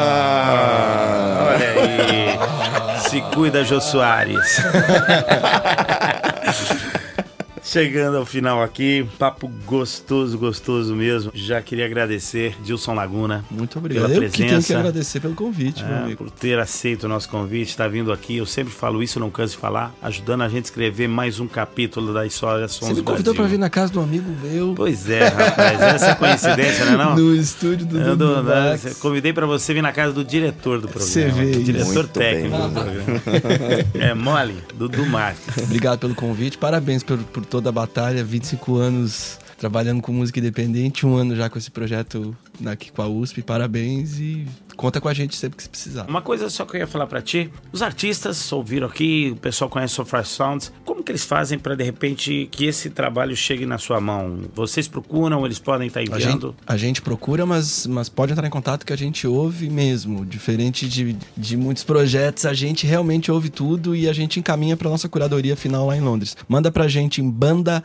Olha aí. Se cuida, Jô Soares. Chegando ao final aqui, papo gostoso mesmo. Já queria agradecer Dilson Laguna. Muito obrigado. Pela Eu que tenho que presença. agradecer pelo convite, meu amigo. Por ter aceito o nosso convite, estar vindo aqui. Eu sempre falo isso, não canso de falar, ajudando a gente a escrever mais um capítulo da história Sons Você me do convidou Brasil. pra vir na casa de um amigo meu. Pois é, rapaz, essa é coincidência, não? No estúdio do Dudu Max. Convidei pra você vir na casa do diretor do programa. Você vê do isso. diretor Muito técnico bem. do programa. É mole, Dudu Marques. Obrigado pelo convite, parabéns por toda a batalha, 25 anos trabalhando com música independente, 1 ano já com esse projeto aqui com a USP, parabéns e conta com a gente sempre que se precisar. Uma coisa só que eu ia falar pra ti, os artistas ouviram aqui, o pessoal conhece So Far Sounds, como que eles fazem pra de repente que esse trabalho chegue na sua mão? Vocês procuram, eles podem estar enviando? A gente procura, mas pode entrar em contato que a gente ouve mesmo, diferente de muitos projetos, a gente realmente ouve tudo e a gente encaminha pra nossa curadoria final lá em Londres. Manda pra gente em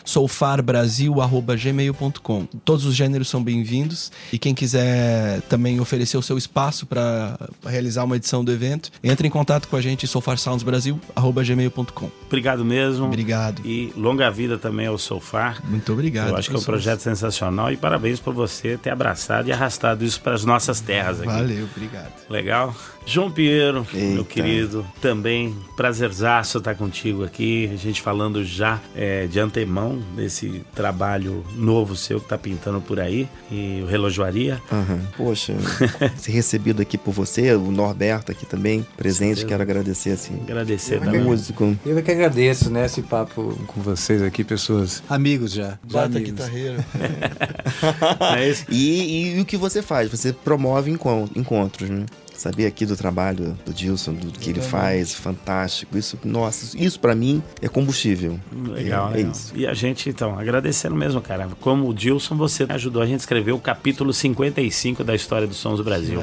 bandasolfarbrasil@gmail.com. Todos os gêneros são bem-vindos e quem quiser também oferecer o seu espaço para realizar uma edição do evento, entre em contato com a gente em sofarsoundsbrasil@gmail.com. Obrigado mesmo. Obrigado. E longa vida também ao So Far. Muito obrigado. Eu acho que é um projeto sensacional e parabéns por você ter abraçado e arrastado isso para as nossas terras aqui. Valeu, obrigado. Legal. João Pinheiro, meu Eita. querido, também prazerzaço estar contigo aqui, a gente falando já de antemão desse trabalho novo seu que tá pintando por aí, e o Relojoaria. Poxa, ser recebido aqui por você, o Norberto aqui também, presente, quero agradecer assim. Agradecer também. Músico. Eu que agradeço, né, esse papo com vocês aqui, pessoas amigos já Bata amigos. guitarreiro. É isso. E o que você faz? Você promove encontros, né? Saber aqui do trabalho do Dilson, do que ele faz, fantástico. Isso, nossa, isso pra mim é combustível. Legal, É legal. isso. E a gente, então, agradecendo mesmo, cara. Como o Dilson, você ajudou a gente a escrever o capítulo 55 da história dos Sons do Brasil.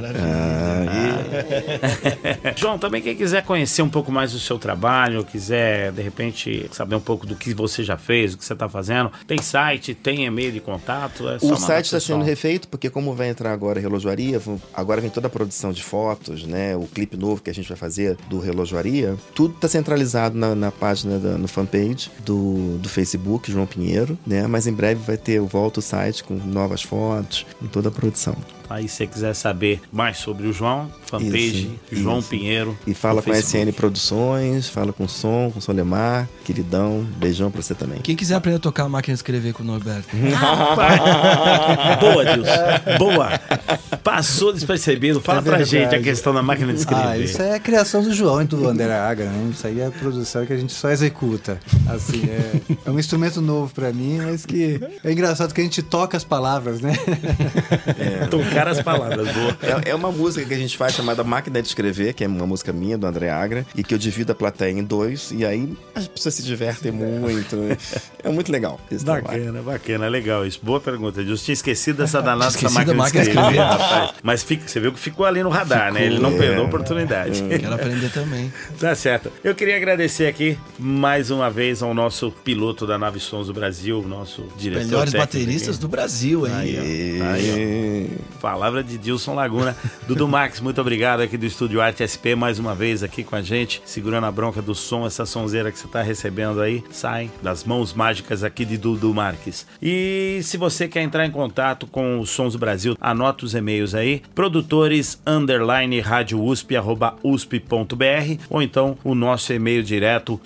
João, também quem quiser conhecer um pouco mais do seu trabalho, quiser, de repente, saber um pouco do que você já fez, o que você está fazendo, tem site, tem e-mail de contato? É só O mandar site está pro pessoal. sendo refeito, porque como vai entrar agora a Relojoaria, agora vem toda a produção de fotos, né? O clipe novo que a gente vai fazer do Relojoaria, tudo está centralizado na página, no fanpage do Facebook, João Pinheiro, né? Mas em breve vai ter, volta o site com novas fotos e toda a produção. Aí se você quiser saber mais sobre o João, fanpage João isso. Pinheiro. E fala no com a Facebook. SN Produções, fala com com Solemar, queridão, beijão pra você também. Quem quiser aprender a tocar a máquina de escrever com o Norberto. Boa, Dilson. Boa. Passou despercebido. Fala pra verdade. gente a questão da máquina de escrever. Isso é a criação do João e do André Agra, né? Isso aí é a produção que a gente só executa. Assim, é um instrumento novo pra mim, mas que é engraçado que a gente toca as palavras, né? Tocar as palavras, boa. É uma música que a gente faz chamada Máquina de Escrever, que é uma música minha, do André Agra, e que eu divido a plateia em 2, e aí as pessoas se divertem muito. É muito legal esse trabalho. Bacana, legal isso. Boa pergunta, Dilson. Tinha esquecido dessa danada dessa Esqueci da máquina de máquina de escrever, rapaz. Mas você viu que ficou ali no radar, né? Ele não perdeu a oportunidade. Quero aprender também. Tá certo. Eu queria agradecer aqui mais uma vez ao nosso piloto da Nave Sons do Brasil, nosso diretor Melhores técnico bateristas aqui. do Brasil, hein? Aí, ó. Aí, ó. Palavra de Dilson Laguna. Dudu Max, muito obrigado aqui do Estúdio Arte SP mais uma vez aqui com a gente, segurando a bronca do som, essa sonzeira que você tá recebendo aí, sai das mãos mágicas aqui de Dudu Marques. E se você quer entrar em contato com os Sons do Brasil, anota os e-mails aí, produtores_radiousp@usp.br, ou então o nosso e-mail direto,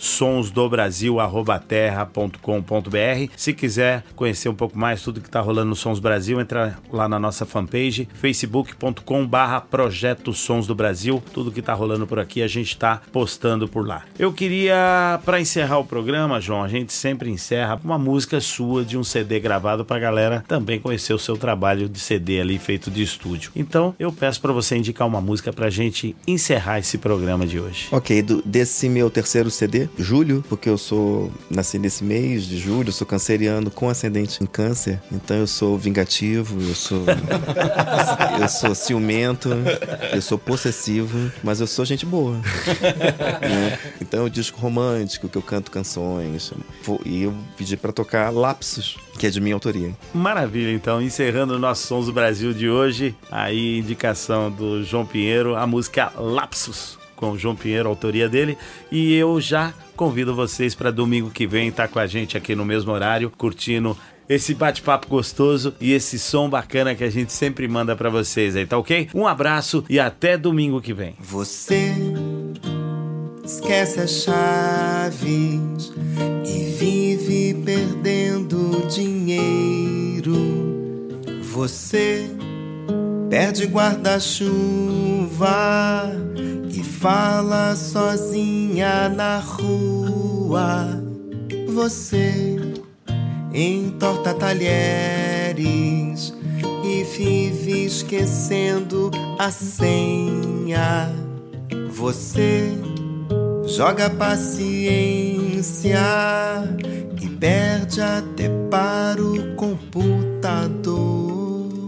sonsdobrasil@terra.com.br. Se quiser conhecer um pouco mais tudo que tá rolando no Sons Brasil, entra lá na nossa fanpage, fanpage facebook.com/Projeto Sons do Brasil. Tudo que tá rolando por aqui a gente tá postando por lá. Eu queria, para encerrar o programa, João, a gente sempre encerra uma música sua de um CD gravado pra galera também conhecer o seu trabalho de CD ali feito de estúdio. Então eu peço para você indicar uma música pra gente encerrar esse programa de hoje. Ok, desse meu terceiro CD, Julho, porque eu nasci nesse mês de julho, eu sou canceriano com ascendente em câncer, então eu sou vingativo, eu sou ciumento, eu sou possessivo, mas eu sou gente boa. Né? Então é um disco romântico que eu canto canções, e eu pedi pra tocar Lapsos, que é de minha autoria. Maravilha, então, encerrando o nosso Sons do Brasil de hoje, aí indicação do João Pinheiro, a música Lapsos, com o João Pinheiro, a autoria dele, e eu já convido vocês para domingo que vem estar com a gente aqui no mesmo horário, curtindo esse bate-papo gostoso e esse som bacana que a gente sempre manda para vocês aí, tá ok? Um abraço e até domingo que vem. Você esquece as chaves e vive perdendo dinheiro. Você perde guarda-chuva e fala sozinha na rua. Você entorta talheres e vive esquecendo a senha. Você joga paciência e perde até para o computador.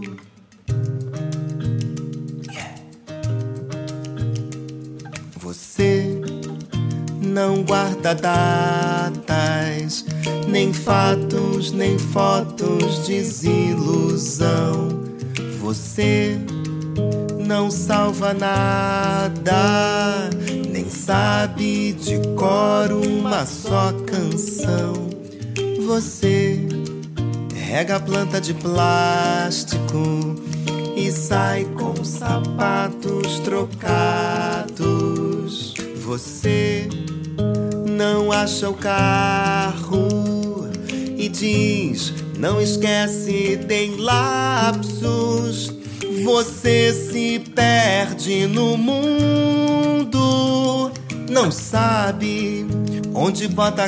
Você não guarda datas, nem fatos, nem fotos de desilusão. Você não salva nada, nem sabe de cor uma só canção. Você rega a planta de plástico e sai com sapatos trocados. Você não acha o carro e diz, não esquece, tem lapsos. Você se perde no mundo, não sabe onde bota a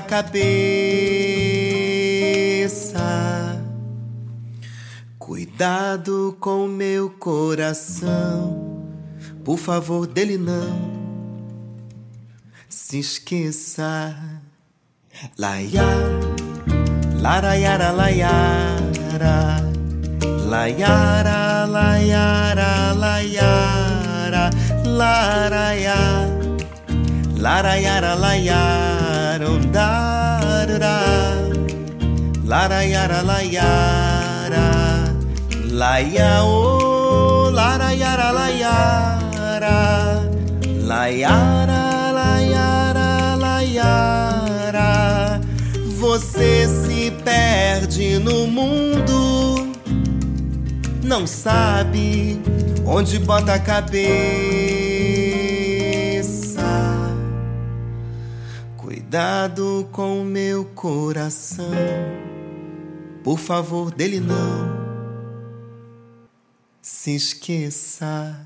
cabeça. Cuidado com meu coração, por favor, dele não se esqueça. Laia, laraiara, laiara, laiara, laiara, laiara, laraia, laraiara, laiara, ondará, laraiara, laiara, laia, oh, laraiara, laiara, laiara. Você se perde no mundo, não sabe onde bota a cabeça. Cuidado com meu coração, por favor, dele não se esqueça.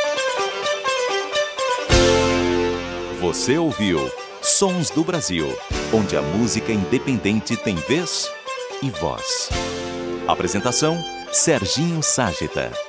Você ouviu Sons do Brasil, onde a música independente tem vez e voz. Apresentação: Serginho Ságita.